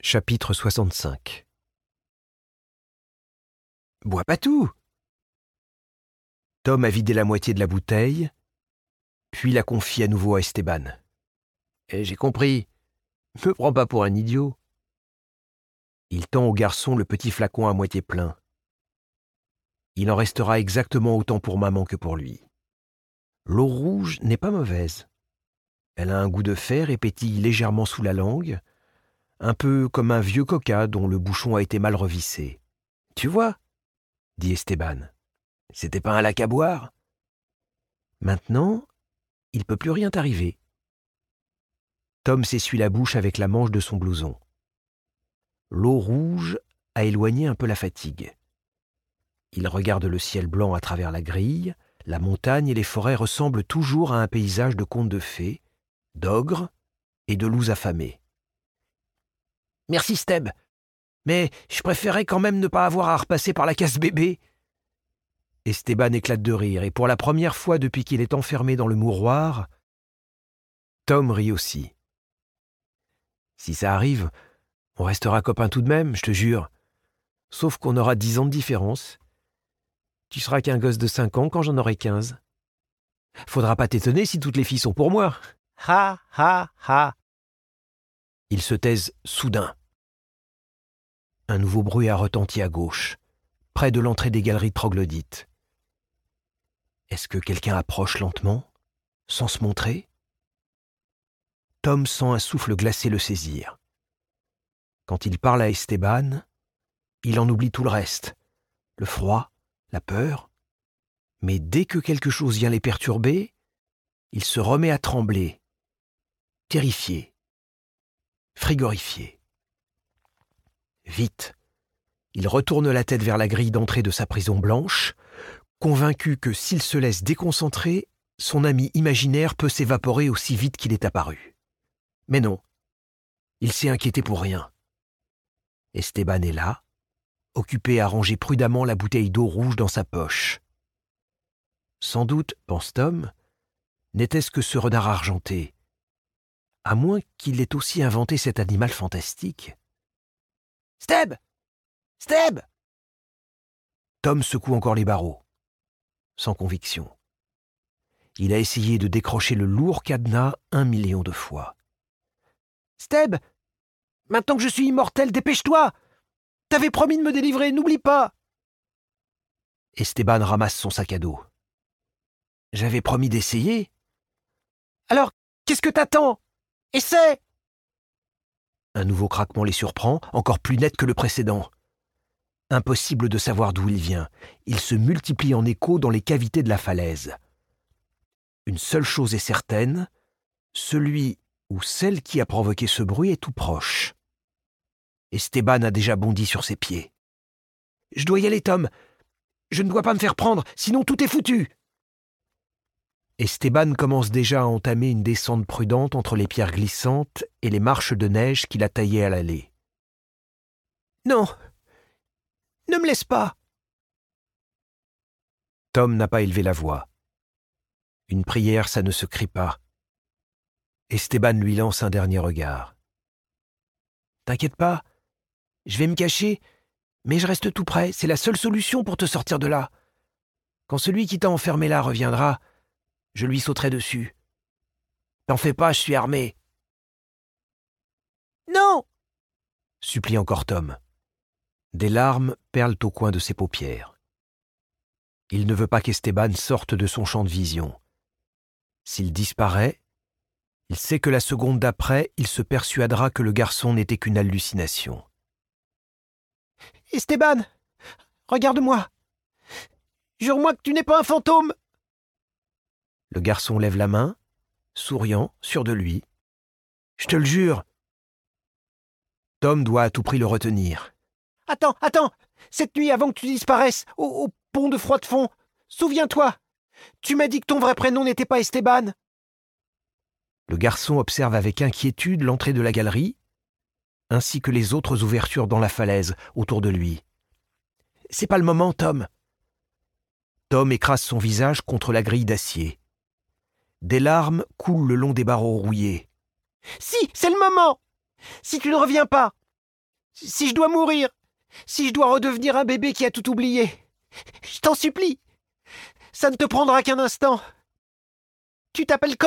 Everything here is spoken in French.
Chapitre 65. Bois pas tout. Tom a vidé la moitié de la bouteille, puis la confie à nouveau à Esteban. J'ai compris. Me prends pas pour un idiot. Il tend au garçon le petit flacon à moitié plein. Il en restera exactement autant pour maman que pour lui. L'eau rouge n'est pas mauvaise. Elle a un goût de fer et pétille légèrement sous la langue, un peu comme un vieux coca dont le bouchon a été mal revissé. « Tu vois ?» dit Esteban. « C'était pas un lac à boire ?» Maintenant, il ne peut plus rien t'arriver. Tom s'essuie la bouche avec la manche de son blouson. L'eau rouge a éloigné un peu la fatigue. Il regarde le ciel blanc à travers la grille. La montagne et les forêts ressemblent toujours à un paysage de contes de fées, d'ogres et de loups affamés. « Merci, Steb, mais je préférais quand même ne pas avoir à repasser par la case bébé. » Esteban éclate de rire, et pour la première fois depuis qu'il est enfermé dans le mouroir, Tom rit aussi. « Si ça arrive, on restera copains tout de même, je te jure. Sauf qu'on aura 10 ans de différence. Tu seras qu'un gosse de 5 ans quand j'en aurai 15. Faudra pas t'étonner si toutes les filles sont pour moi. Ha, ha, ha. » Ils se taisent soudain. Un nouveau bruit a retenti à gauche, près de l'entrée des galeries troglodytes. Est-ce que quelqu'un approche lentement, sans se montrer ? Tom sent un souffle glacé le saisir. Quand il parle à Esteban, il en oublie tout le reste, le froid, la peur. Mais dès que quelque chose vient les perturber, il se remet à trembler, terrifié, frigorifié. Vite, il retourne la tête vers la grille d'entrée de sa prison blanche, convaincu que s'il se laisse déconcentrer, son ami imaginaire peut s'évaporer aussi vite qu'il est apparu. Mais non, il s'est inquiété pour rien. Esteban est là, occupé à ranger prudemment la bouteille d'eau rouge dans sa poche. Sans doute, pense Tom, n'était-ce que ce renard argenté, à moins qu'il ait aussi inventé cet animal fantastique. « Steb ! Steb !» Tom secoue encore les barreaux, sans conviction. Il a essayé de décrocher le lourd cadenas 1 million de fois. « Steb ! Maintenant que je suis immortel, dépêche-toi ! T'avais promis de me délivrer, n'oublie pas !» Esteban ramasse son sac à dos. « J'avais promis d'essayer. »« Alors, qu'est-ce que t'attends ? Essaie !» Un nouveau craquement les surprend, encore plus net que le précédent. Impossible de savoir d'où il vient. Il se multiplie en écho dans les cavités de la falaise. Une seule chose est certaine, celui ou celle qui a provoqué ce bruit est tout proche. Esteban a déjà bondi sur ses pieds. « Je dois y aller, Tom. Je ne dois pas me faire prendre, sinon tout est foutu. » Esteban commence déjà à entamer une descente prudente entre les pierres glissantes et les marches de neige qu'il a taillées à l'allée. « Non, ne me laisse pas !» Tom n'a pas élevé la voix. Une prière, ça ne se crie pas. Esteban lui lance un dernier regard. « T'inquiète pas, je vais me cacher, mais je reste tout près, c'est la seule solution pour te sortir de là. Quand celui qui t'a enfermé là reviendra, je lui sauterai dessus. T'en fais pas, je suis armé. »« Non !» supplie encore Tom. Des larmes perlent au coin de ses paupières. Il ne veut pas qu'Esteban sorte de son champ de vision. S'il disparaît, il sait que la seconde d'après, il se persuadera que le garçon n'était qu'une hallucination. « Esteban, regarde-moi. Jure-moi que tu n'es pas un fantôme. » Le garçon lève la main, souriant, sûr de lui. « Je te le jure. » Tom doit à tout prix le retenir. « Attends, cette nuit avant que tu disparaisses, au pont de Froidefond, souviens-toi, tu m'as dit que ton vrai prénom n'était pas Esteban. » Le garçon observe avec inquiétude l'entrée de la galerie, ainsi que les autres ouvertures dans la falaise autour de lui. « C'est pas le moment, Tom. » Tom écrase son visage contre la grille d'acier. Des larmes coulent le long des barreaux rouillés. « Si, c'est le moment. Si tu ne reviens pas, Si je dois mourir, si je dois redevenir un bébé qui a tout oublié, je t'en supplie, ça ne te prendra qu'un instant. Tu t'appelles comment ?